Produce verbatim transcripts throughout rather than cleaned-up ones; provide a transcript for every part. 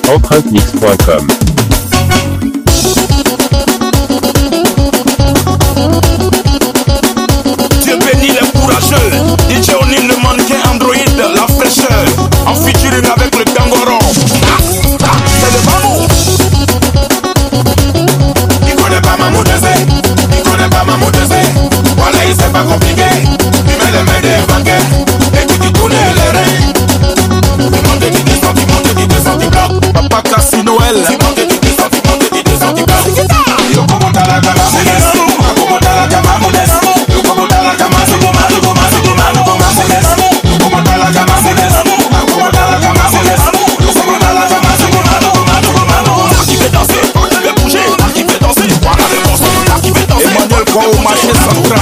empreinte mix point com. Dieu bénit les courageux. D J O'Neal, le mannequin Android, la fraîcheur, en featuring avec le Kangoron. Ah, ah, c'est le Mamou. Il connaît pas Mamou Désé, il connaît pas Mamou Désé. Voilà, il c'est pas compliqué. Il met les mains des banquets et puis tu tournes les reins. Tu montes, tu descends, tu montes, tu descends, tu bloques. Papa Cassi Noël. Tu montes, tu descends, tu montes, tu descends, tu bloques. Yo como ta la cama, como ta la cama, Mones. Yo como ta la cama, c'est comme un, comme un, comme un, comme un, Mones. Yo como ta la cama, Mones. Como ta la cama, Mones. Yo como ta la cama, c'est comme un, comme un, comme un, comme un. Qui fait danser, qui fait bouger, qui fait danser. Voilà le morceau, qui fait danser. Emmanuel Kwa au marché central.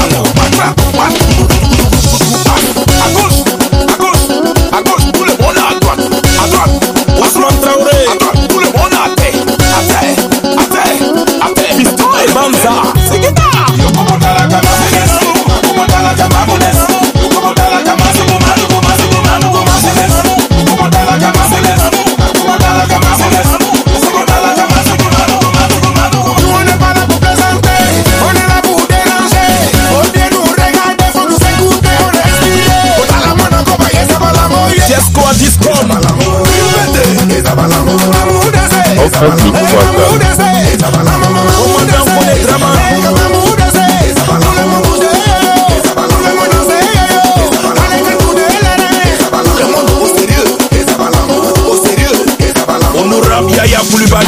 À gauche, à gauche, à gauche, tout le monde à droite, à droite. Ousmane Traoré, à droite, tout le monde à terre, à terre, à terre, à terre. Fiston et Banza, c'est guitare. Yo como ta la cama, Mones. Como ta la cama, Mones. Yo como ta la cama, c'est comme un, comme un, comme un, comme un, Mones. Como ta la cama, Mones. Como ta la cama, Mones. Como ta la cama, c'est comme un, comme un, comme un, comme un. Nous on n'est pas là pour plaisanter, on est là pour déranger. Au lieu de nous regarder, faut nous écouter, on respirer. Bota la mano como y esa balamo, Jesco a disco. empreinte mix point com. Commandant pour les dramas. Honorable Yaya Koulibaly.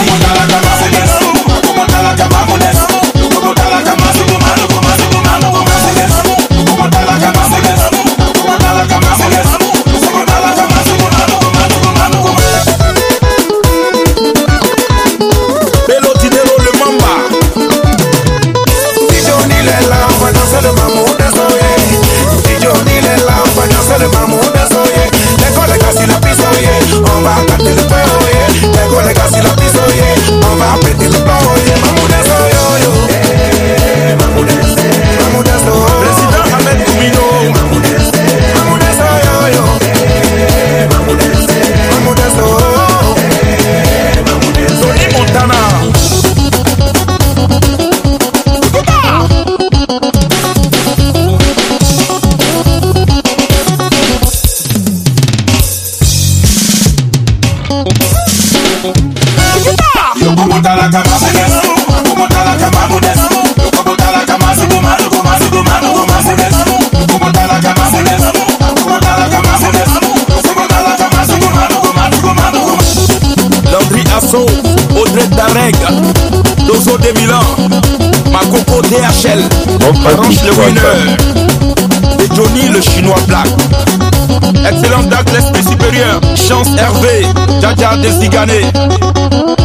Audrey Dareg, Dozo de Milan, Makoko D H L, Baranche le winner, et Johnny le chinois black. Excellent Douglas supérieur, Chance Hervé, Dja Dja Desigané.